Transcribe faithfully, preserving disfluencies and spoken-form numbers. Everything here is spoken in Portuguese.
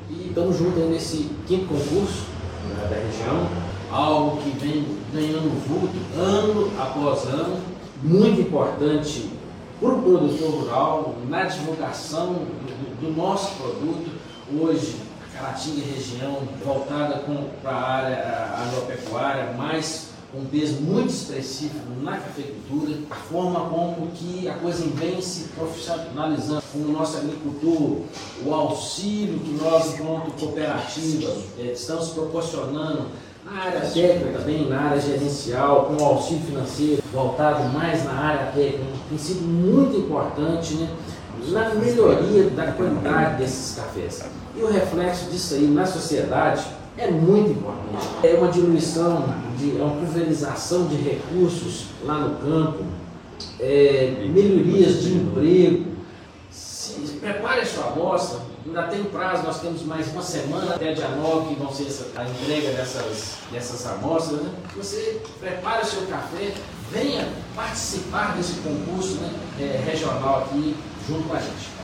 e estamos juntos aí nesse quinto concurso, né, da região, algo que vem ganhando vulto ano após ano, muito importante para o produtor rural, na divulgação do, do nosso produto. Hoje, Caratinga e região voltada para a área agropecuária, mas com um peso muito expressivo na cafeicultura, a forma como que a coisa vem se profissionalizando com o nosso agricultor, o auxílio que nós, enquanto cooperativa, é, estamos proporcionando na área técnica também, na área gerencial, com o auxílio financeiro voltado mais na área técnica, tem sido muito importante, né, na melhoria da qualidade desses cafés. E o reflexo disso aí na sociedade é muito importante. É uma diminuição, de, é uma pulverização de recursos lá no campo, é, melhorias de emprego. Se, prepare a sua amostra, ainda tem prazo, nós temos mais uma semana até dia nove, que vão ser essa, a entrega dessas, dessas amostras. Né? Você prepare o seu café, venha participar desse concurso, né, é, regional aqui junto com a gente.